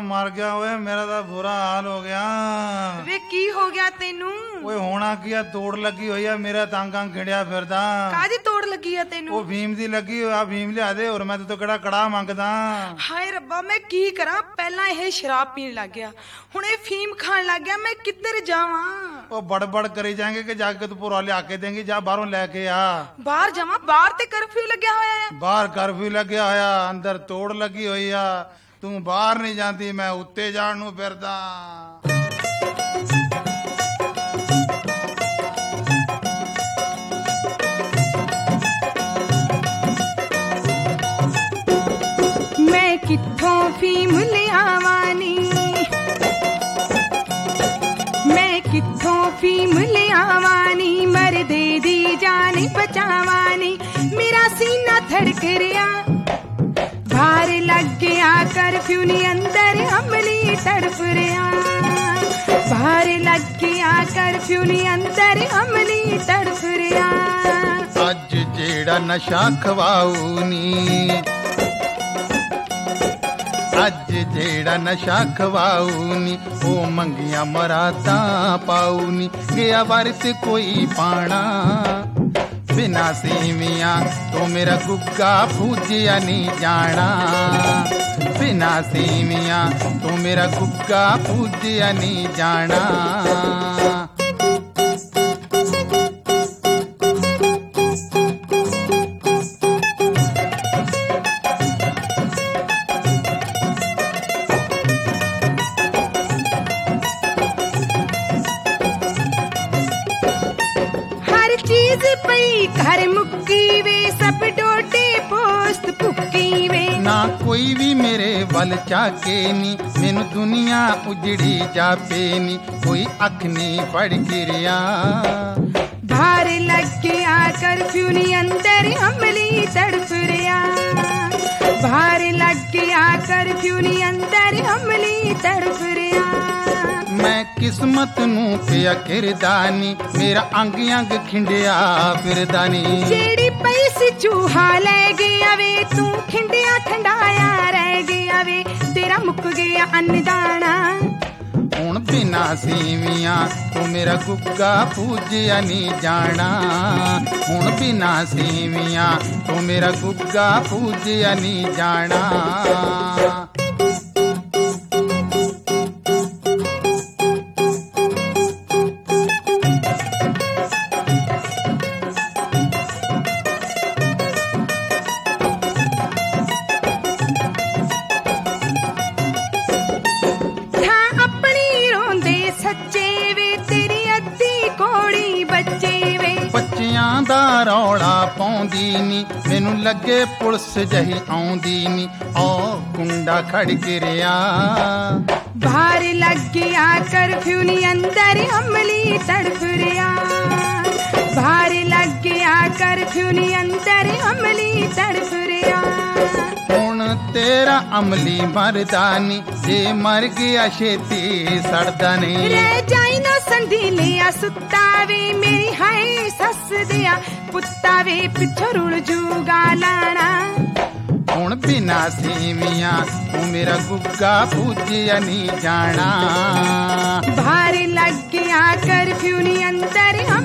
मर गया ओए मेरा तो बुरा हाल हो गया। वे की हो गया तेनू? ओए होना की है तोड़ लगी हुई है मेरा तंग अंग खिड़िया फिरदा। कादी तोड़ लगी है तेनू? ओ भीम दी लगी आ भीम लिया दे और मैं तो कड़ा कड़ा मंगदा। हाय रब्बा मैं की करा पहला यह शराब पीन लग गया हुण ये फीम खान लग गया मैं किधर जावां? ओ बड़बड़ करी जाएंगे कि जाके तू पूरा ले आके देंगी जा बाहरों लेके आ। बाहर जावां? बाहर ते कर्फ्यू लग्या होया है। बाहर कर्फ्यू लग्या होया अंदर तोड़ लगी हुई आ तू बाहर नहीं जाती मैं उत्ते जान नू फिरदा। मैं कित्थों फीम ले आवानी मैं कित्थों फीम ले आवानी मरदे दी जान बचावानी मेरा सीना धड़क रिया बाहर लग गया कर्फ्यू नी अंदर अमली तड़प रिया बाहर लग गया कर्फ्यू नी अंदर अमली तड़प रिया। अज जेड़ा नशा खवाऊनी अज जेड़ा नशा खवाऊनी ओ मंगिया मरादा पाऊनी गया वरत कोई पाना बिना सेवियां तो मेरा गुग्गा पूजिया नहीं जाना बिना सेवियां तो मेरा गुग्गा पूजिया नहीं जाना। घर मुक्की वे सब डोटे पोस्ट पुक्की वे ना कोई भी मेरे वल चाके नी मैनू दुनिया उजड़ी जापे नी कोई अख नहीं पड़ गिरिया बाहर लग गया कर्फ्यू नी अंदर अमली तड़प रिया बाहर लग गया कर्फ्यू नी अंदर अमली तड़प रिया। मैं किस्मत नू पिया किरदानी मेरा अंग अंग खिंडिया फिरदानी जेड़ी पैसी चूहा ले गया वे तू खिंडिया ठंडाया रह गया वे तेरा मुक गया अन्नदाना हुण बिना सेवियां तू मेरा गुग्गा पूजिया नहीं जाना हुण बिना सेवियां तू मेरा गुग्गा पूजिया नहीं जाना। दा रौला पाउंदी नी मैनू लगे पुलिस जही आउंदी नी ओ कुंडा खड़ गिरिया बाहर लग गया कर्फ्यू नी अंदर अमली तड़प रिया बाहर लग गया कर्फ्यू नी अंदर अमली तड़प रिया। हुण तेरा अमली मरदानी जे मर गया छेती सड़दा नहीं रह जाई ना संधी लिया सुत्ता वे मेरी हाय सस दिया पुत्ता वे पिछो रुड़ जूगा लाना हुण बिना सेवियां तू मेरा गुग्गा पूजिया नहीं जाना बाहर लग गया कर्फ्यू नी अंदर